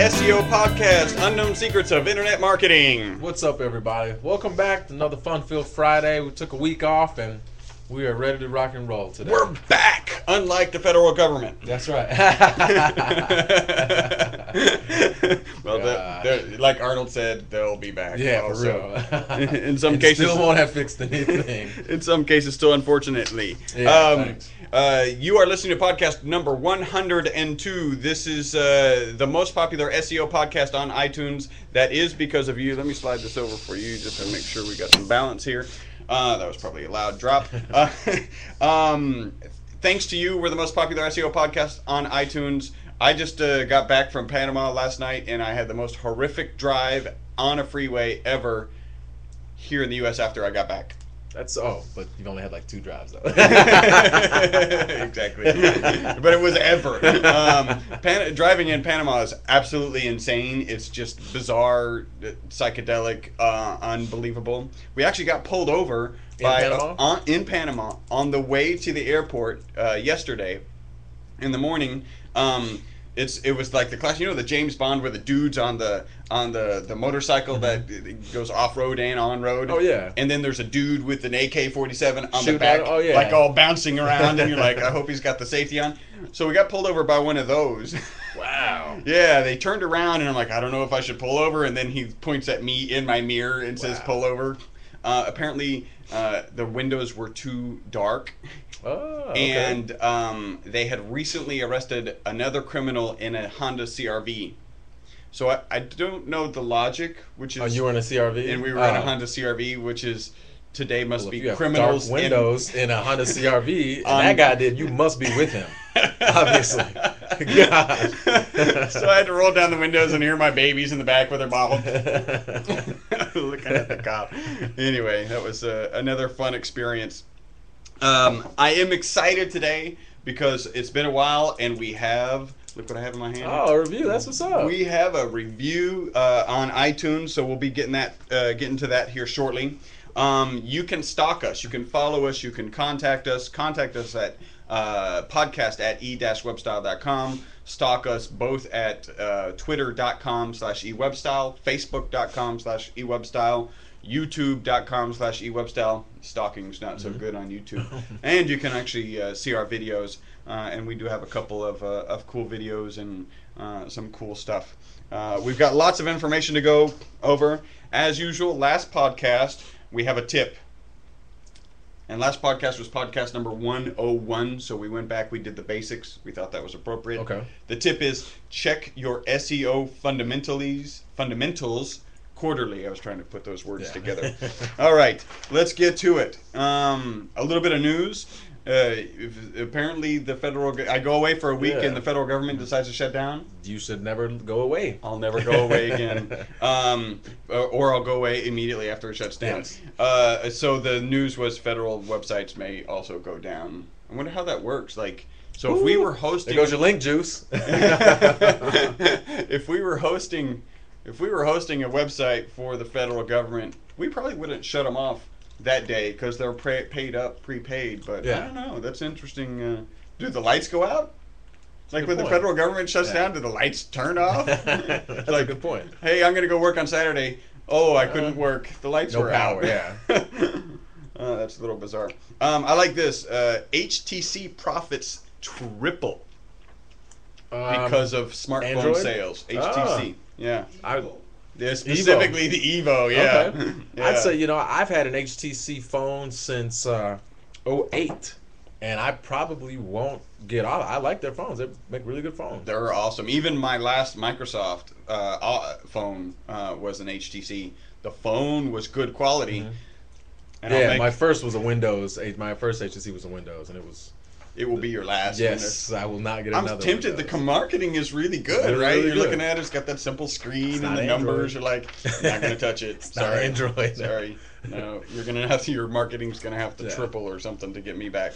SEO Podcast, Unknown Secrets of Internet Marketing. What's up, everybody? Welcome back to another Fun-Filled Friday. We took a week off, and we are ready to rock and roll today. We're back, unlike the federal government. That's right. Well, like Arnold said, they'll be back. Yeah, also. for real. In some cases, still won't have fixed anything. In some cases, still unfortunately. Yeah, you are listening to podcast number 102. This is the most popular SEO podcast on iTunes. That is because of you. Let me slide this over for you just to make sure we got some balance here. That was probably a loud drop. Thanks to you, we're the most popular SEO podcast on iTunes. I just got back from Panama last night, and I had the most horrific drive on a freeway ever here in the U.S. after I got back. But you've only had like 2 drives, though. Exactly. But it was ever. Driving in Panama is absolutely insane. It's just bizarre, psychedelic, unbelievable. We actually got pulled over in Panama on the way to the airport yesterday in the morning. It was like the class, the James Bond where the dude's on the motorcycle that goes off road and on road. Oh yeah. And then there's a dude with an AK-47 on Shoot the back, like all bouncing around, and you're like, I hope he's got the safety on. So we got pulled over by one of those. Wow. Yeah, they turned around and I'm like, I don't know if I should pull over, and then he points at me in my mirror and says, pull over. Apparently, the windows were too dark. Oh, okay. And they had recently arrested another criminal in a Honda CR-V. So I don't know the logic, which is... Oh, you were in a CR-V? And we were in a Honda CR-V, which is today must be if you criminals... Have dark windows in a Honda CR-V, and that guy did, you must be with him. Obviously. God. So I had to roll down the windows and hear my babies in the back with their mom looking at the cop. Anyway, that was another fun experience. I am excited today because it's been a while and we have, look what I have in my hand. Oh, a review, that's what's up. We have a review on iTunes, so we'll be getting to that here shortly. You can stalk us, you can follow us, you can contact us at podcast@e-webstyle.com. Stalk us both at twitter.com/ewebstyle, facebook.com/ewebstyle, youtube.com/ewebstyle. Stalking's not so good on YouTube. And you can actually see our videos, and we do have a couple of cool videos and some cool stuff. We've got lots of information to go over. As usual, last podcast, we have a tip. And last podcast was podcast number 101, so we went back, we did the basics. We thought that was appropriate. Okay. The tip is check your SEO fundamentals quarterly. I was trying to put those words together. All right, let's get to it. A little bit of news. Apparently, I go away for a week and the federal government decides to shut down. You should never go away. I'll never go away again. Or I'll go away immediately after it shuts down. Yes. So the news was federal websites may also go down. I wonder how that works. If we were hosting... There goes your link juice. If we were hosting a website for the federal government, we probably wouldn't shut them off that day because they're prepaid. But I don't know. That's interesting. Do the lights go out? Like when the federal government shuts down, do the lights turn off? That's a good point. Hey, I'm going to go work on Saturday. Oh, I couldn't work. The lights were power, out. Yeah. That's a little bizarre. I like this. HTC profits triple because of smartphone Android? sales. HTC. Yeah. Specifically the Evo, yeah. Okay. Yeah. I'd say, I've had an HTC phone since 2008, and I probably won't get off. I like their phones. They make really good phones. They're awesome. Even my last Microsoft phone was an HTC. The phone was good quality. Mm-hmm. And my first was a Windows. My first HTC was a Windows, and it will be your last. Yes, I will not get another. I'm tempted. Windows. The marketing is really good, right? Really You're good. looking at it. It's got that simple screen and the Android. numbers. You're like, not going to touch it. It's Sorry, not Android. Sorry. No, you're going to have to. Your marketing's going to have to triple or something to get me back.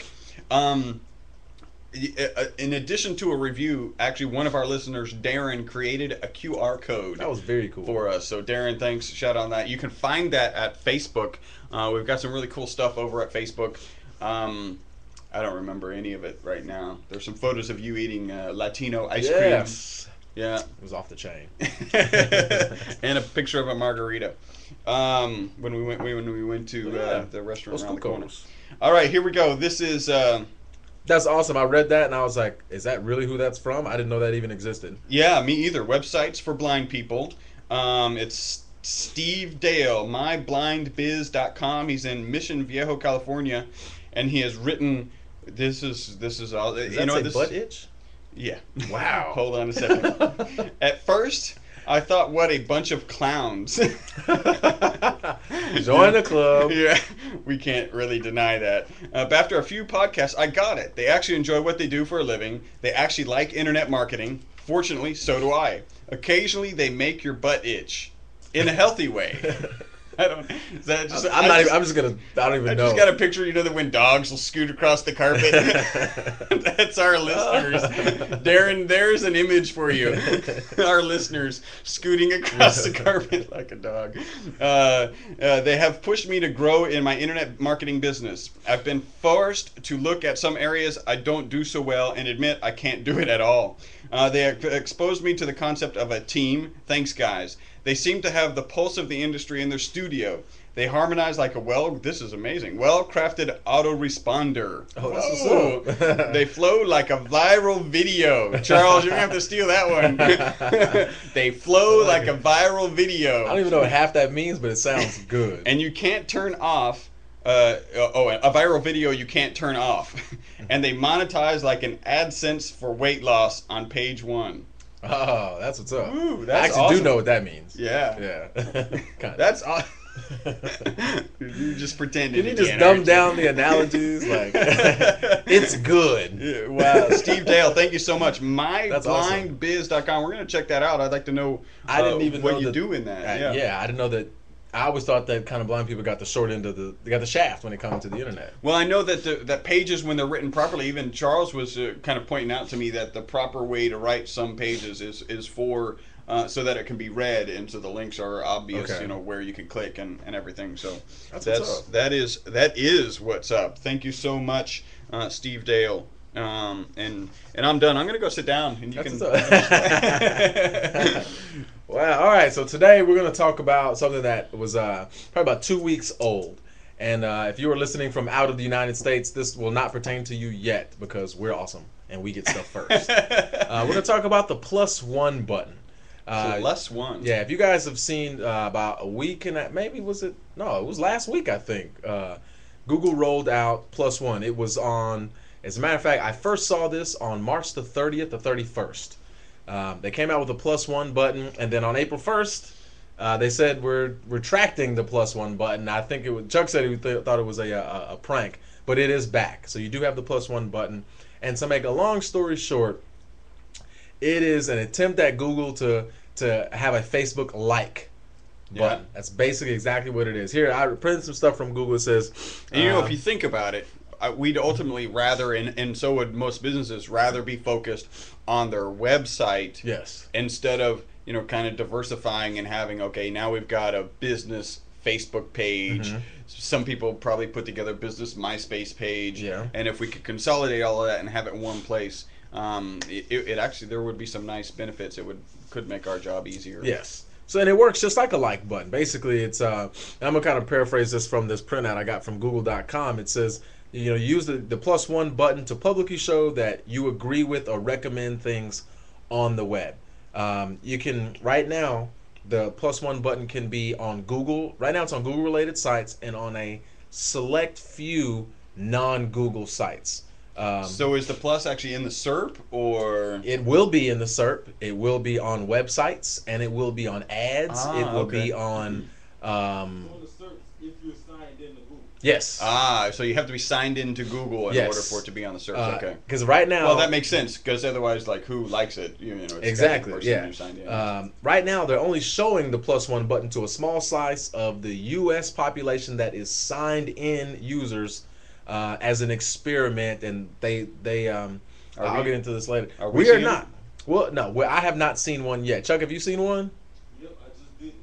In addition to a review, actually one of our listeners, Darren, created a QR code. That was very cool for us. So Darren, thanks. Shout out on that. You can find that at Facebook. We've got some really cool stuff over at Facebook. I don't remember any of it right now. There's some photos of you eating Latino ice cream. Yeah. It was off the chain. And a picture of a margarita. When we went to the restaurant Those around the corner. Cucos. All right, here we go. This is That's awesome. I read that and I was like, is that really who that's from? I didn't know that even existed. yeah, me either. Websites for blind people. It's Steve Dale, myblindbiz.com. He's in Mission Viejo, California, and he has written. This is all. Does You that know say this. butt itch? Yeah. Wow. Hold on a second. At first, I thought, what a bunch of clowns. Join the club. Yeah, we can't really deny that. But after a few podcasts, I got it. They actually enjoy what they do for a living. They actually like internet marketing. Fortunately, so do I. Occasionally, they make your butt itch in a healthy way. I don't. Is that just? I'm not even. I'm just gonna. I don't even I know. just got a picture, that when dogs will scoot across the carpet. That's our listeners. Darren, there's an image for you. Our listeners scooting across the carpet like a dog. They have pushed me to grow in my internet marketing business. I've been forced to look at some areas I don't do so well and admit I can't do it at all. They have exposed me to the concept of a team. Thanks, guys. They seem to have the pulse of the industry in their studio. They harmonize like this is amazing, well-crafted autoresponder. Oh, that's Whoa. what's up. They flow like a viral video. Charles, you're going to have to steal that one. They flow like a viral video. I don't even know what half that means, but it sounds good. And you can't turn off. A viral video you can't turn off. And they monetize like an AdSense for weight loss on page 1. Oh, that's what's up. Ooh, I that's actually awesome. do know what that means. Yeah. Yeah. Kinda. That's awesome. You just pretended. Did you just dumb down the analogies? Like, it's good. Yeah, wow, Steve Dale, thank you so much. That's awesome. MyBlindBiz.com. We're gonna check that out. I'd like to know. I didn't even what know you that- do in that. Yeah, I didn't know that. I always thought that kind of blind people got the short end of they got the shaft when it comes to the internet. Well, I know that that pages, when they're written properly, even Charles was kind of pointing out to me that the proper way to write some pages is for so that it can be read, and so the links are obvious, Okay. where you can click and everything. So That's what's up. that is what's up. Thank you so much, Steve Dale. And I'm done. I'm gonna go sit down, and you That's can. what's up. Wow. All right. So today we're going to talk about something that was probably about 2 weeks old. And if you are listening from out of the United States, this will not pertain to you yet because we're awesome and we get stuff first. We're going to talk about the +1 button. +1. Yeah, if you guys have seen about a week and maybe it was last week, I think. Google rolled out +1. It was on, as a matter of fact, I first saw this on March the 30th or 31st. They came out with a +1 button, and then on April 1st, they said we're retracting the +1 button. I think Chuck said he thought it was a prank, but it is back. So you do have the +1 button. And to make a long story short, it is an attempt at Google to have a Facebook-like button. Yeah. That's basically exactly what it is. Here, I printed some stuff from Google. It says, And if you think about it, we'd ultimately rather, and so would most businesses, rather be focused on their website yes, instead of kind of diversifying and having, okay, now we've got a business Facebook page. Mhm. Some people probably put together a business MySpace page. Yeah. And if we could consolidate all of that and have it in one place, it actually, there would be some nice benefits. It could make our job easier. yes. So, and it works just like a like button. Basically, it's and I'm gonna kind of paraphrase this from this printout I got from Google.com. It says, use the +1 button to publicly show that you agree with or recommend things on the web. You can, right now, the +1 button can be on Google. Right now it's on Google related sites and on a select few non-Google sites. So is the plus actually in the SERP, or? It will be in the SERP. It will be on websites, and it will be on ads. It will okay. be on. On the search if you're signed in to Google. Yes. So you have to be signed into Google in Yes. order for it to be on the search. Okay. Because right now. Well, that makes sense, because otherwise, like, who likes it? It's got to be the Exactly. person Yeah. who signed in. Right now, they're only showing the +1 button to a small slice of the U.S. population that is signed in users as an experiment, and they I'll get into this later. are we We are seeing not. Well, no, I have not seen one yet. Chuck, have you seen one? Yep, I just did.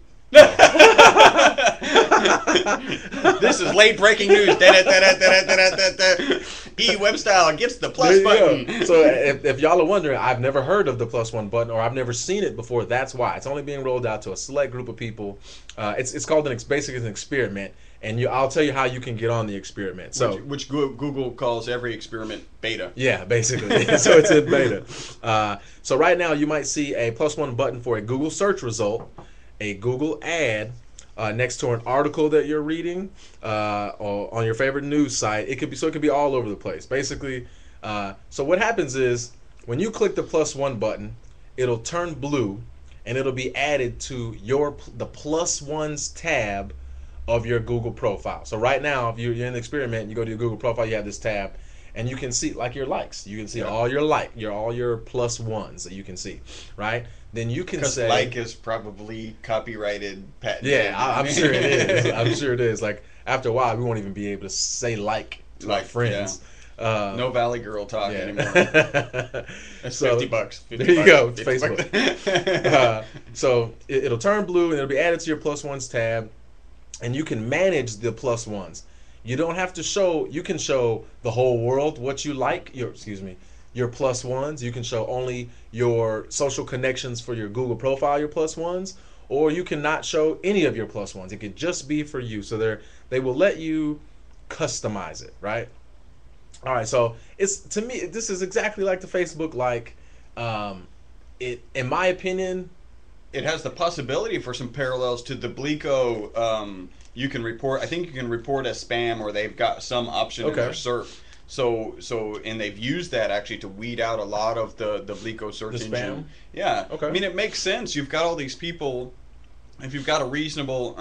This is late breaking news. Da-da-da-da-da-da-da-da. He web style gets the There plus you button. go. So if y'all are wondering, I've never heard of the +1 button, or I've never seen it before. That's why it's only being rolled out to a select group of people. It's called basically an experiment, and I'll tell you how you can get on the experiment. So which Google calls every experiment beta. yeah, basically. So it's in beta. So right now you might see a +1 button for a Google search result, a Google ad, next to an article that you're reading, or on your favorite news site. It could be all over the place. Basically, so what happens is when you click the +1 button, it'll turn blue, and it'll be added to the +1s tab of your Google profile. So right now, if you're in the experiment, you go to your Google profile, you have this tab, and you can see like your likes. You can see all your +1s that you can see, right? Then you can say like is probably copyrighted patent. yeah, I'm sure it is. I'm sure it is. Like after a while, we won't even be able to say like to our friends. No Valley Girl talk anymore. That's So, $50. There you go, 50 Facebook. So it'll turn blue, and it'll be added to your +1s tab, and you can manage the +1s. You don't have to show. You can show the whole world what you like. Your +1s. You can show only your social connections for your Google profile, your +1s, or you cannot show any of your +1s. It could just be for you. So they will let you customize it, right? All right. So to me, this is exactly like the Facebook like. In my opinion, it has the possibility for some parallels to the Blico. You can report. I think you can report as spam, or they've got some option in their SERP. So, and they've used that actually to weed out a lot of the Blico search The engine. spam? Yeah. Okay. I mean, it makes sense. You've got all these people. If you've got a reasonable,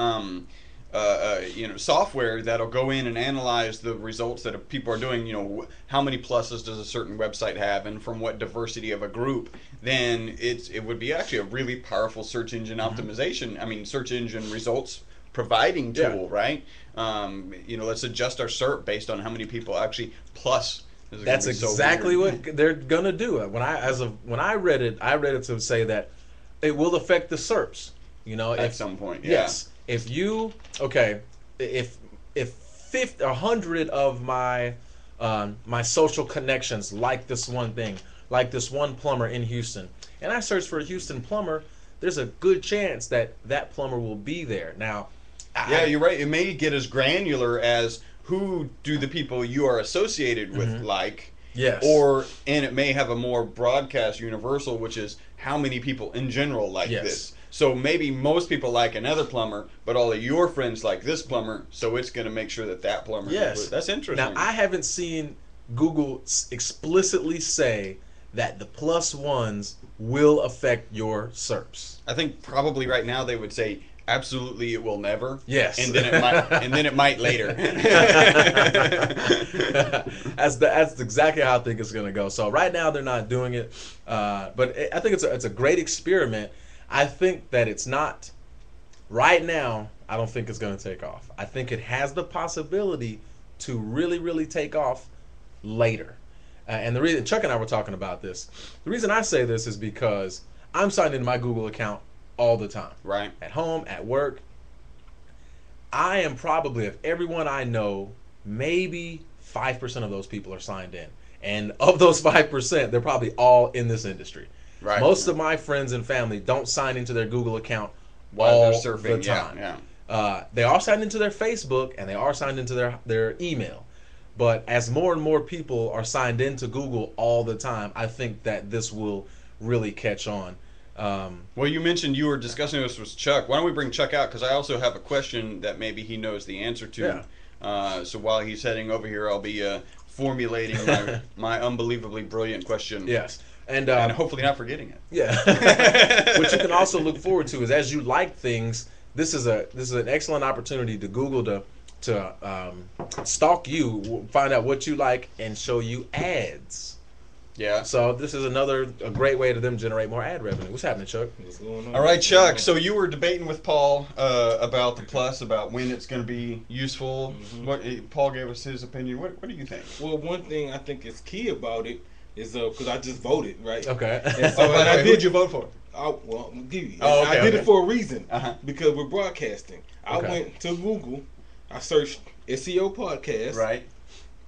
software that'll go in and analyze the results that people are doing. How many pluses does a certain website have, and from what diversity of a group? Then it would be actually a really powerful search engine optimization. I mean, search engine results providing tool, right? Let's adjust our SERP based on how many people actually plus. That's exactly what they're gonna do. When I read it to say that it will affect the SERPs. At some point, yeah. Yes. If 100 of my social connections like this one thing, like this one plumber in Houston, and I search for a Houston plumber, there's a good chance that plumber will be there. Now, you're right. It may get as granular as who do the people you are associated with like. Yes. And it may have a more broadcast universal, which is how many people in general like this. So maybe most people like another plumber, but all of your friends like this plumber, so it's going to make sure that plumber. Yes. That's interesting. Now, I haven't seen Google explicitly say that the +1s will affect your SERPs. I think probably right now they would say absolutely it will never. Yes. And then it might later. That's exactly how I think it's going to go. So right now they're not doing it, but I think it's a great experiment. I think that it's not right now. I don't think it's going to take off. I think it has the possibility to really, really take off later. And the reason Chuck and I were talking about this, the reason I say this is because I'm signed into my Google account all the time. Right. At home, at work. I am probably, of everyone I know, maybe 5% of those people are signed in. And of those 5%, they're probably all in this industry. Right. Most of my friends and family don't sign into their Google account while all they're surfing. the time. Yeah. They are signed into their Facebook, and they are signed into their email. But as more and more people are signed into Google all the time, I think that this will really catch on. Well, you mentioned you were discussing this with Chuck. Why don't we bring Chuck out? Because I also have a question that maybe he knows the answer to. Yeah. So while he's heading over here, I'll be formulating my unbelievably brilliant question. Yes. And hopefully not forgetting it. Yeah. What you can also look forward to is, as you like things, this is an excellent opportunity to Google to stalk you, find out what you like, and show you ads. Yeah. So this is a great way to them generate more ad revenue. What's happening, Chuck? What's going on? All right, Chuck. So you were debating with Paul about the plus, about when it's going to be useful. Mm-hmm. Paul gave us his opinion. What do you think? Well, one thing I think is key about it is because I just voted, right? Okay. And so By the way, I who'd you vote for? Well, I'm gonna give you. Oh, okay, I did okay. it for a reason. Uh-huh. Because we're broadcasting. I Okay. went to Google. I searched SEO podcast. Right.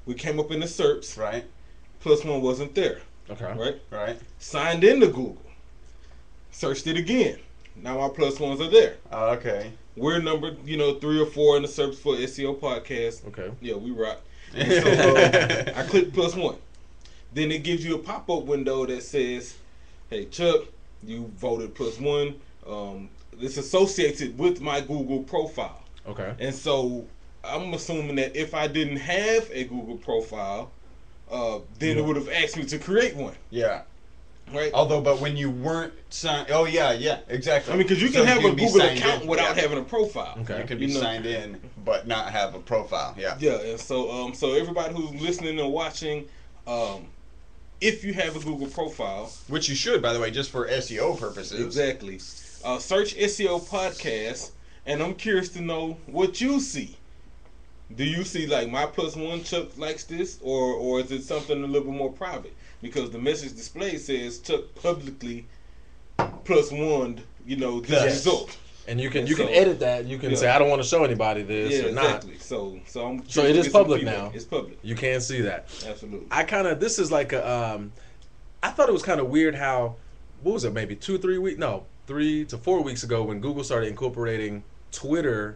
We came up in the SERPs. Right. Plus one wasn't there. Okay. Right. Right. Signed into Google. Searched it again. Now our plus ones are there. Okay. We're number 3 or 4 in the SERPs for SEO podcast. Okay. Yeah, we rock. And so I click plus one. Then it gives you a pop-up window that says, "Hey Chuck, you voted plus one. It's associated with my Google profile." Okay. And so I'm assuming that if I didn't have a Google profile, then it would have asked me to create one. Yeah. Right. But when you weren't signed, exactly. I mean, because you can So have you a can be Google signed account in. without Yeah. having a profile. Okay. You can be signed in, but not have a profile. Yeah. Yeah, and so everybody who's listening and watching, if you have a Google profile, Which you should, by the way, just for SEO purposes. exactly, search SEO podcast, and I'm curious to know what you see. Do you see like my plus one Chuck likes this, or is it something a little bit more private? Because the message display says Chuck publicly plus one, this Yes. result. And you can And you can so- edit that. You can Yeah. say I don't want to show anybody this Yeah, or not. exactly. So I'm So curious it to is get some public feedback. now. It's public, You can see that. absolutely. This is like a I thought it was kind of weird how, what was it, maybe 3 to 4 weeks ago when Google started incorporating Twitter,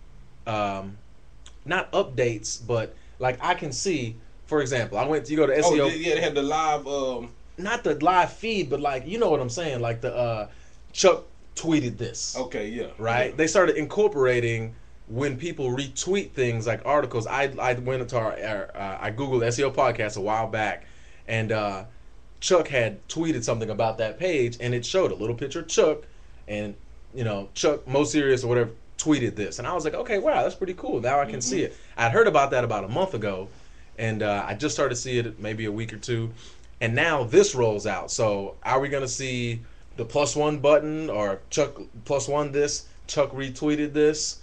not updates, but like I can see, for example, you go to SEO, They had the live. not the live feed, but like, you know what I'm saying, like the Chuck tweeted this. Okay, yeah. Right? Yeah. They started incorporating when people retweet things like articles. I went into I Googled SEO podcast a while back, and Chuck had tweeted something about that page, and it showed a little picture of Chuck, and Chuck Mo Serious or whatever tweeted this, and I was like, okay, wow, that's pretty cool. Now I can see it. I'd heard about that about a month ago, and I just started to see it maybe a week or two, and now this rolls out. So are we gonna see the plus one button or Chuck plus one this? Chuck retweeted this.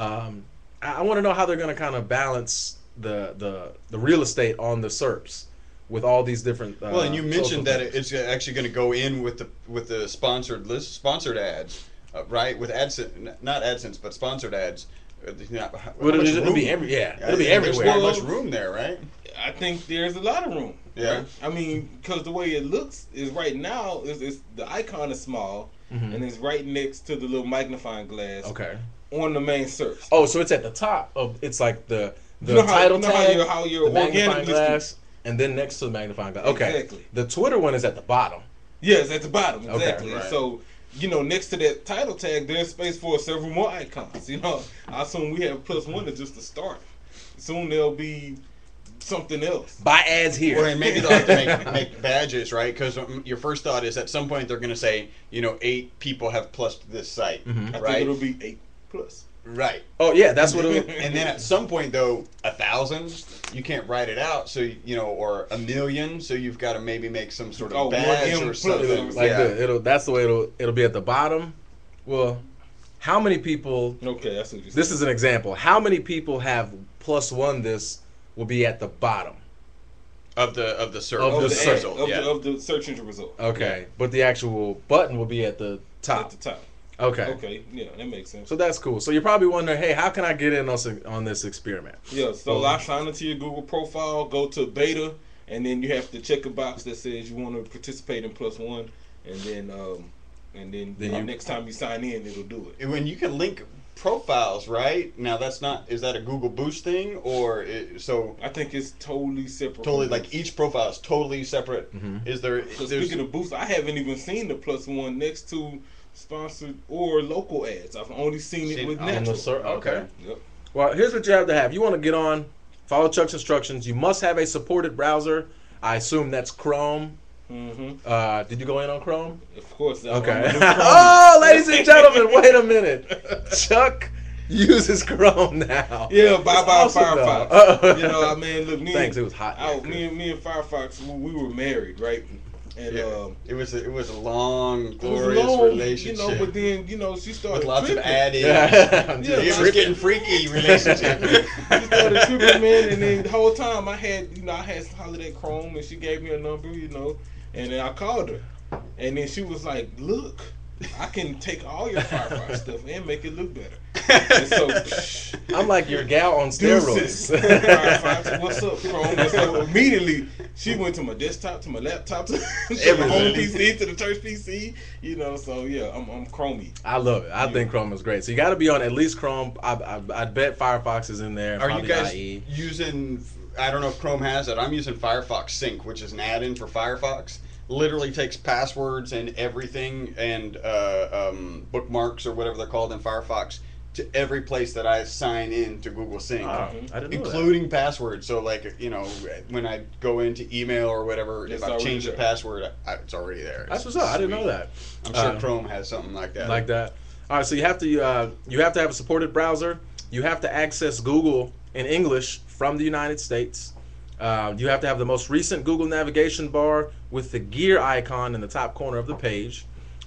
I want to know how they're going to kind of balance the real estate on the SERPs with all these different. Well, and you mentioned that things. it's actually going to go in with the sponsored ads, right? With AdSense, not AdSense, but sponsored ads. Well, it'll be it'll be There's everywhere. not much room there, right? I think there's a lot of room. Yeah. Right? I mean, because the way it looks is right now is the icon is small and it's right next to the little magnifying glass Okay. on the main search. Oh, so it's at the top of it's like the You know title how tag, how your the magnifying organic listing. glass, and then next to the magnifying glass. Okay. Exactly. The Twitter one is at the bottom. Yes, at the bottom. Okay, Exactly. right. So, next to that title tag, there's space for several more icons. I assume we have plus one is just the start. Soon there'll be something else. Buy ads here. Or maybe they'll have to make badges, right? Because your first thought is at some point they're going to say, 8 people have plussed this site, I think right? it'll be 8 plus. Right. Oh yeah, that's what it. And then at some point, though, 1,000, you can't write it out. So or 1,000,000. So you've got to maybe make some sort of badge 1M or plus. something. Like yeah. that's the way it'll be at the bottom. Well, how many people? Okay, that's what you said. This is an example. How many people have plus one? This will be at the bottom. Of the search. Of the ad, search result, of, yeah. of the search engine result. Okay, but the actual button will be at the At top. the top. Okay. Okay, yeah, that makes sense. So that's cool. So you're probably wondering, hey, how can I get in on this experiment? Yeah, so I sign into your Google profile, go to beta, and then you have to check a box that says you want to participate in plus one, and then next time you sign in, it'll do it. When you can link profiles, right? Now is that a Google Boost thing so I think it's totally separate. totally from like each profile is totally separate? Is there? So there's- speaking of boost, I haven't even seen the plus one next to sponsored or local ads. I've only seen it with on the natural. okay. Yep. Well, here's what you have to have. You want to get on, follow Chuck's instructions. You must have a supported browser. I assume that's Chrome. Mm-hmm. Did you go in on Chrome? Of course. Okay. Oh, ladies and gentlemen, wait a minute. Chuck uses Chrome now. Yeah, bye That's bye awesome, Firefox. though. I mean, look, Thanks. It was hot. me and Firefox, we were married, right? And Yeah. It was a long, it was glorious long, relationship. but then she started with lots of tripping. add-ins. Yeah. Yeah, It was getting freaky relationship. She started tripping, man, and then the whole time I had hollered at Chrome, and she gave me a number, and then I called her, and then she was like, "Look, I can take all your Firefox stuff and make it look better. And so, I'm like your gal on deuces. steroids. Firefox, what's up, Chrome? And so immediately she went to my desktop, to my laptop, to my home PC, to the church PC. You know, so yeah, I'm Chromey. I love it. I think Chrome is great. So you got to be on at least Chrome. I bet Firefox is in there. Are you probably guys IE. using? I don't know if Chrome has it. I'm using Firefox Sync, which is an add-in for Firefox. Literally takes passwords and everything and bookmarks or whatever they're called in Firefox to every place that I sign in to Google Sync, Oh, I didn't know that. including passwords. So like, you know, when I go into email or whatever, It's if I already change the there. password, it's already there. That's It's what's up. I didn't sweet. know that. I'm sure Chrome has something like that. Like that. All right, so you have to have a supported browser. You have to access Google in English from the United States. You have to have the most recent Google navigation bar with the gear icon in the top corner of the page.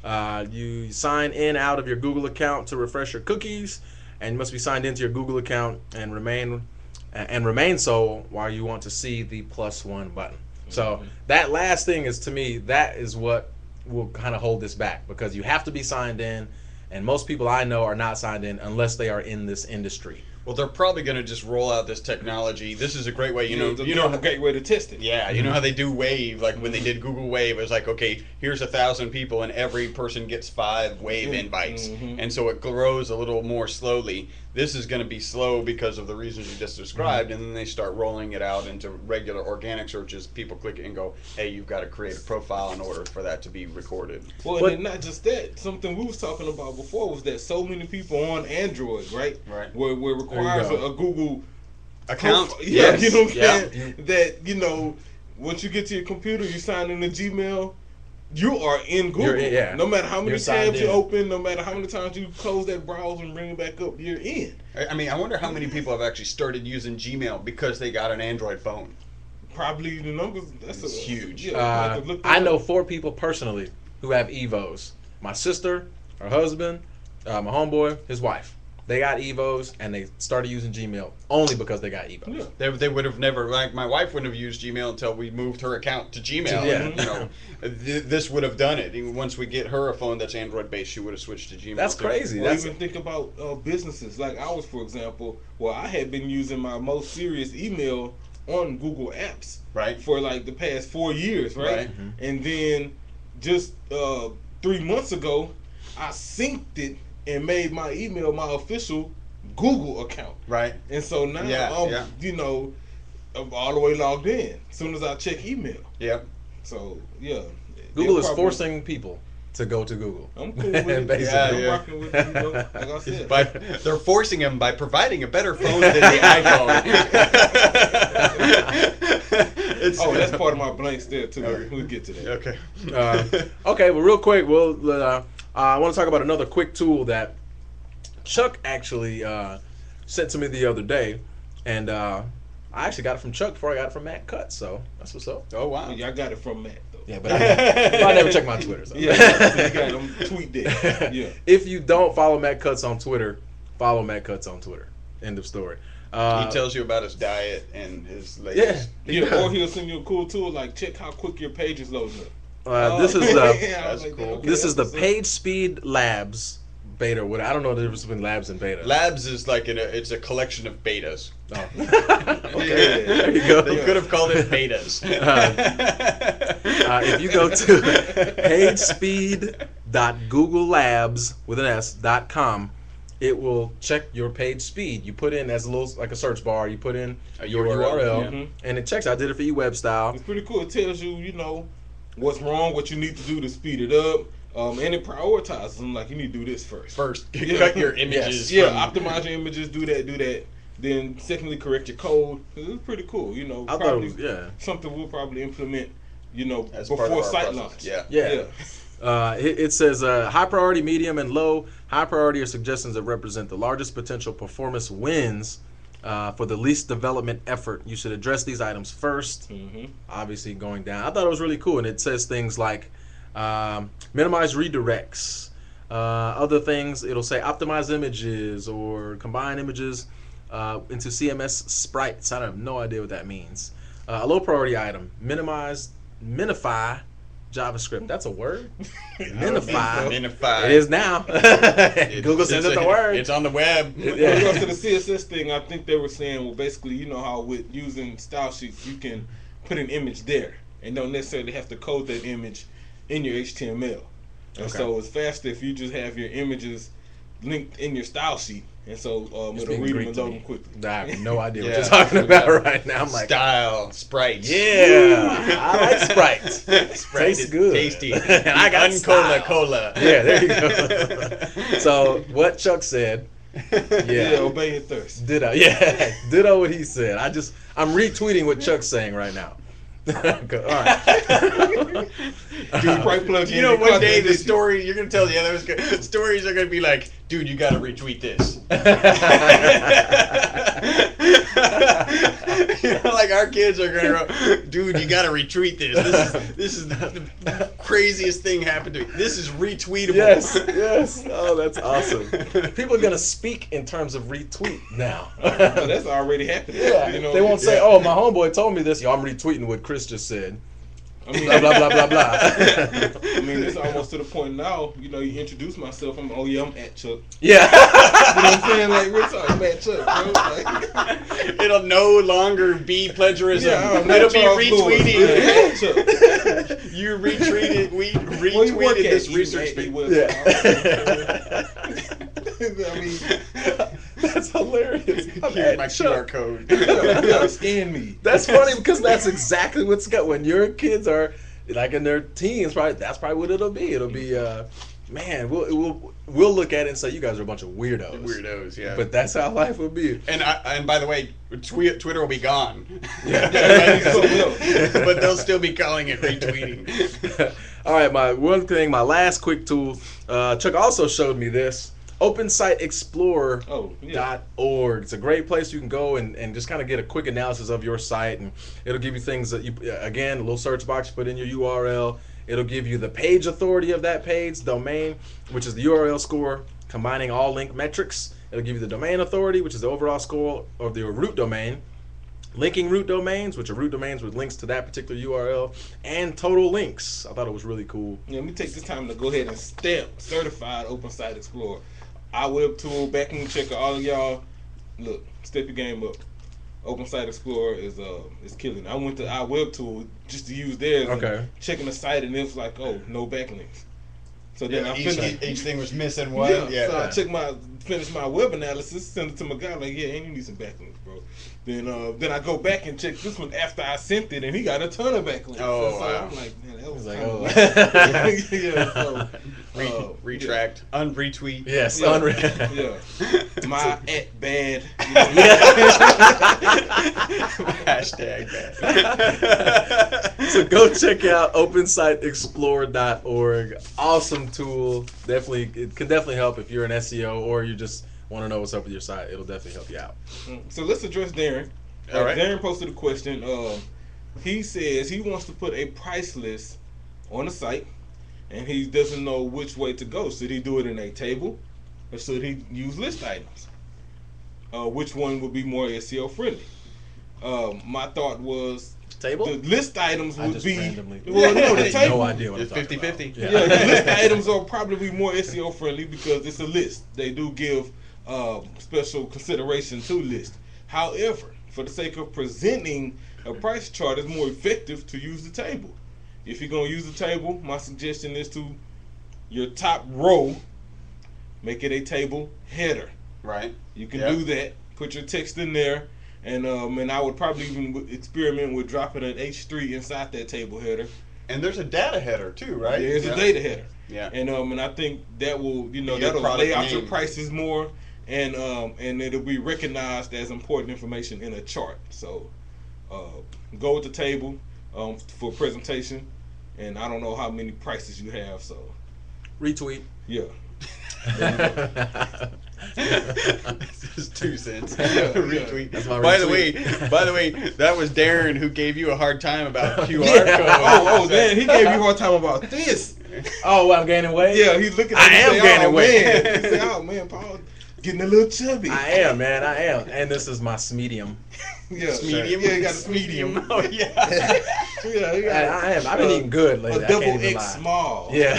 You sign in out of your Google account to refresh your cookies, and you must be signed into your Google account and remain so while you want to see the +1 button. So that last thing is, to me, that is what will kind of hold this back, because you have to be signed in, and most people I know are not signed in unless they are in this industry. Well, they're probably going to just roll out this technology. This is a great way, you know a great way to test it. Yeah, you know how they do Wave, like when they did Google Wave, it was like, okay, here's 1,000 people and every person gets 5 Wave invites. And so it grows a little more slowly. This is going to be slow because of the reasons you just described, and then they start rolling it out into regular organic searches. People click it and go, hey, you've got to create a profile in order for that to be recorded. Well, But- and then not just that. Something we was talking about before was that so many people on Android, right? Right. Where it requires go. a Google Account? Yeah, Yes. you know what I'm Yeah. saying? That, you know, once you get to your computer, you sign in to Gmail, you are in Google. You're in, yeah. No matter how many You're signed tabs you in. open, no matter how many times you close that browser and bring it back up, you're in. I mean, I wonder how many people have actually started using Gmail because they got an Android phone. Probably the numbers, that's It's huge. Yeah, I have to look that I know up. 4 people personally who have Evos. My sister, her husband, my homeboy, his wife. They got Evos, and they started using Gmail only because they got Evos. Yeah. They would have never, like my wife wouldn't have used Gmail until we moved her account to Gmail. Yeah. And, you know, this would have done it. Even once we get her a phone that's Android based, she would have switched to Gmail. That's too. crazy. Or That's even think about businesses like ours, for example. Well, I had been using my most serious email on Google Apps Right. for like the past 4 years, right? Right. And then just 3 months ago, I synced it and made my email my official Google account. Right. And so now Yeah, you know, I'm all the way logged in as soon as I check email. Yep. So yeah, Google they'll is probably- forcing people to go to Google. I'm cool with it. Basically. Yeah, I'm yeah. rocking with it, you know, like I said. But they're forcing him by providing a better phone than the iPhone. It's, Oh, that's part of my blank stare too. Okay. We'll get to that. Okay. Okay, well, real quick, I want to talk about another quick tool that Chuck actually sent to me the other day, and I actually got it from Chuck before I got it from Matt Cut, so that's what's up. Oh wow. Yeah, I got it from Matt though. Yeah, but I never check my Twitter. So. Yeah, so you got them tweet that. Yeah. If you don't follow Matt Cuts on Twitter, follow Matt Cuts on Twitter. End of story. He tells you about his diet and his latest. Yeah, or he'll send you a cool tool like check how quick your page is loading up. This is the Yeah, I was That's like, cool. okay, this is the that's what's up. Page Speed Labs beta. What I don't know the difference between labs and beta. Labs is like it's a collection of betas. Oh. Okay, there you go. They could have called it betas. If you go to pagespeed.googlelabs.com, it will check your page speed. You put in as a little like a search bar. You put in your URL, yeah. and it checks. I did it for eWeb style. It's pretty cool. It tells you, you know, what's wrong, what you need to do to speed it up, and it prioritizes them. Like you need to do this first. First, Yeah. cut your images. Yeah, from- optimize your images. Do that. Then secondly, correct your code. It's pretty cool. You know, I thought it probably was something we'll probably implement. You know, As part of before our site process. launch. Yeah. Yeah. It says high priority, medium, and low. High priority are suggestions that represent the largest potential performance wins for the least development effort. You should address these items first. Mm-hmm. Obviously, going down. I thought it was really cool, and it says things like minimize redirects. Other things, it'll say optimize images or combine images into CMS sprites. I have no idea what that means. A low priority item: minify JavaScript. That's a word. I don't Minify. think Minify. It is now. Google says it's a word. It's on the web. When it goes to the CSS thing, I think they were saying, well, basically, you know how with using style sheets, you can put an image there and don't necessarily have to code that image in your HTML. And so it's faster if you just have your images linked in your style sheet. And so it'll read them and load them quickly. I have no idea what Yeah. you're talking about right now. I'm like, Style, sprites. yeah, I like Sprites. Sprite Tastes is good. tasty. And I got Uncola style. cola. Yeah, there you go. So what Chuck said, Yeah, obey your thirst. ditto. Yeah, ditto what he said. I'm retweeting what Chuck's saying right now. All right. Dude, probably plug You in know, your one day content, the didn't you? story, you're going to tell the others, stories are going to be like, dude, you got to retweet this. You know, like our kids are going to go, dude, you got to retweet this. This is the craziest thing happened to me. This is retweetable. Yes, yes. Oh, that's awesome. People are gonna speak in terms of retweet now. Oh, that's already happening. Yeah, You know, they won't say, "Oh, my homeboy told me this." Yo, I'm retweeting what Chris just said. I mean, Blah blah blah blah blah. I mean, it's almost to the point now. You know, you introduce myself. I'm at Chuck. Yeah. You know what I'm saying? Like, real talk, I'm at Chuck, bro. Like, It'll no longer be plagiarism. I'm It'll not Charles be Lewis. retweeting. I'm at Chuck. You retweeted, Where you work retweeted at? this You research at paper. Yeah. I mean, That's hilarious. I'm Here's at my Chuck. QR code. you gotta scan me. That's funny because that's exactly what's got when your kids are like in their teens. Right, that's probably what it'll be. It'll be, man, we'll look at it and say you guys are a bunch of weirdos. Weirdos, yeah. But that's how life will be. And by the way, Twitter will be gone. Yeah. But they'll still be calling it retweeting. All right, my last quick tool. Chuck also showed me this. OpenSiteExplorer.org. Oh, yeah. It's a great place you can go and just kind of get a quick analysis of your site, and it'll give you things that you, again, a little search box, you put in your URL. It'll give you the page authority of that page, domain, which is the URL score, combining all link metrics. It'll give you the domain authority, which is the overall score of the root domain. Linking root domains, which are root domains with links to that particular URL, and total links. I thought it was really cool. Yeah, let me take this time to go ahead and stamp certified Open Site Explorer. iWeb tool, backing checker, all of y'all. Look, step your game up. Open Site Explorer is killing. I went to iWeb tool just to use theirs. Okay. And checking the site, and it was like, oh, no backlinks. So then I finished. Each thing was missing one. Yeah, so I finished my web analysis, sent it to my guy, like, yeah, and you need some backlinks, bro. Then I go back and check this one after I sent it, and he got a ton of backlinks. Oh, so wow. I'm like, man, that was Like, kind oh. of yeah, so, Retract, unretweet. Yes, yeah, unreal. yeah. My at bad. Hashtag that. So go check out OpenSiteExplorer.org. Awesome tool. It can definitely help if you're an SEO or you just want to know what's up with your site. It'll definitely help you out. So let's address Darren. All right. Darren posted a question. He says he wants to put a price list on the site, and he doesn't know which way to go. Should he do it in a table, or should he use list items? Which one would be more SEO friendly? My thought was Table? the list items I would just be randomly. well, no, the I had table. no idea what It's I'm talking 50-50. about. Yeah, the list items are probably more SEO friendly because it's a list. They do give special consideration to list. However, for the sake of presenting a price chart, it's more effective to use the table. If you're going to use the table, my suggestion is to your top row, make it a table header. Right. You can Yep. do that. Put your text in there. And I would probably even experiment with dropping an H3 inside that table header. And there's a data header too, right? There's Yeah. a data header. Yeah. And I think that will, Your that'll product lay out your name. prices more, and it'll be recognized as important information in a chart. So, go with the table for presentation, and I don't know how many prices you have. So, Retweet. yeah. This is 2 cents. Yeah. Retweet. That's my By retweet. the way, that was Darren who gave you a hard time about QR Yeah. code. Oh, man, he gave you a hard time about this. Oh, I'm gaining weight? Yeah, he's looking at I me am and gaining oh, weight. Man. He said, oh man, Paul getting a little chubby. I am, man. I am. And this is my medium. Yeah, Medium. Yeah, you got a medium. medium. Oh yeah. Yeah, I am. I've been eating good lately. A I can't double even X lie. small. Yeah.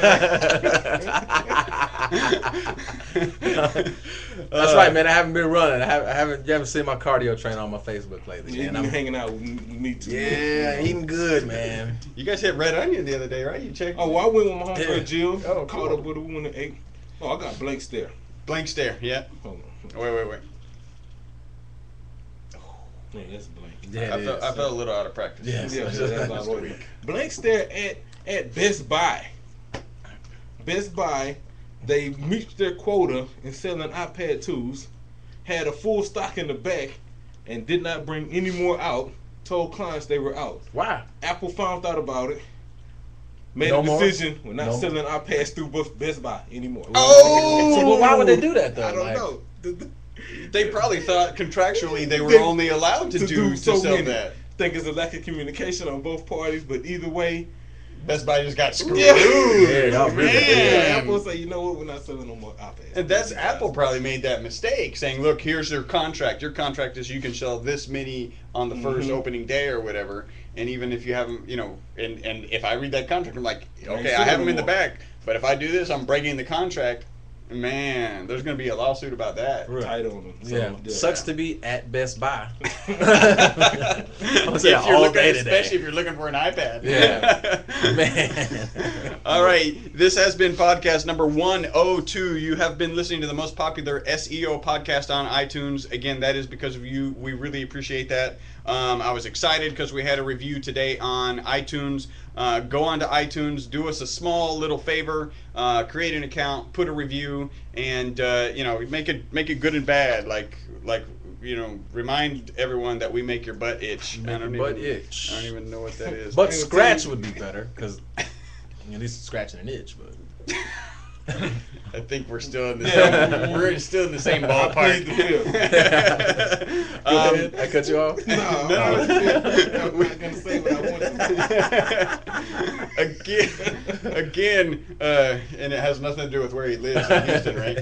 That's right, man. I haven't been running. You haven't seen my cardio trainer on my Facebook lately. You've Man. been hanging out with me too. Yeah, eating good, man. You guys hit Red Onion the other day, right? You checked. Oh, well, I went with my homegirl Yeah. Jill. Oh, Caught cool. up with her when it ate. Oh, I got blank stare. Blank stare. Yeah. Hold on. Wait. Yeah, that's blank. Yeah, I felt a little out of practice. Yes. Yeah, that's not right. Blank stare at Best Buy. Best Buy, they reached their quota in selling iPad 2s, had a full stock in the back, and did not bring any more out. Told clients they were out. Wow. Apple found out about it. Made No a more? decision. We're not No selling iPads through Best Buy anymore. Oh! So why would they do that though? I don't Like, know. They probably thought contractually they were They- only allowed to so sell many. that. Think it's a lack of communication on both parties, but either way, Best Buy just got screwed. Yeah. Yeah, y'all really Man. Apple say, you know what, we're not selling no more iPads. And that's Apple probably made that mistake, saying, "Look, here's your contract. Your contract is you can sell this many on the first opening day or whatever. And even if you haven't, and if I read that contract, I'm like, okay, I have them in the back, but if I do this, I'm breaking the contract. Man, there's going to be a lawsuit about that. Tight on them. So, Yeah. Sucks to be at Best Buy. If I'm saying you're all looking, day especially today. if you're looking for an iPad. Yeah. Man. All right, this has been podcast number 102. You have been listening to the most popular SEO podcast on iTunes. Again, that is because of you. We really appreciate that. I was excited because we had a review today on iTunes. Go on to iTunes, do us a small little favor, create an account, put a review, and make it good and bad. Like remind everyone that we make your butt itch. Make your butt itch. I don't even know what that is. But scratch would be better because at least scratching an itch. But I think we're still in the we're still in the same ballpark. Go ahead. I cut you off. No, I'm not going to say what I want to again, and it has nothing to do with where he lives in Houston, right?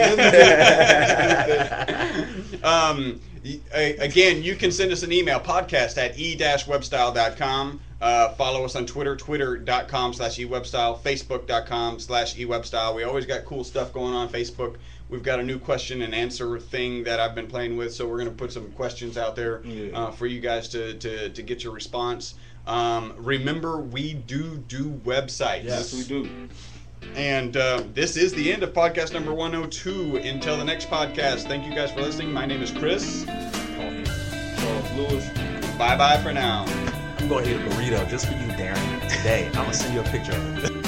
Again, you can send us an email, podcast@e-webstyle.com. Follow us on Twitter, twitter.com/ewebstyle, facebook.com/ewebstyle. We always got cool stuff going on Facebook. We've got a new question and answer thing that I've been playing with, so we're going to put some questions out there for you guys to get your response. Remember, we do websites. Yes, we do. And this is the end of podcast number 102. Until the next podcast, thank you guys for listening. My name is Chris. Charles Lewis. Bye-bye for now. I'm going to eat a burrito just for you, Darren, today. I'm going to send you a picture of it.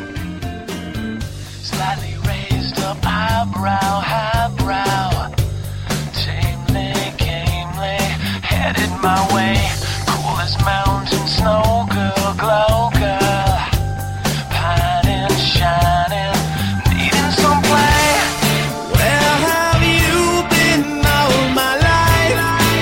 Slightly raised up eyebrow, highbrow, tamely, gamely, headed my way. Cool as mountain snow, girl, glow, girl, pining, shining, needing some play. Where have you been all my life?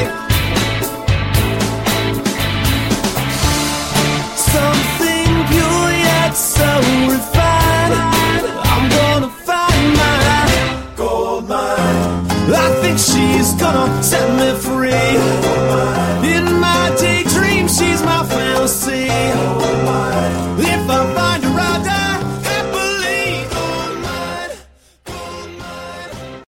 Something pure yet so refined. I'm gonna find my gold mine. I think she's gonna set me free.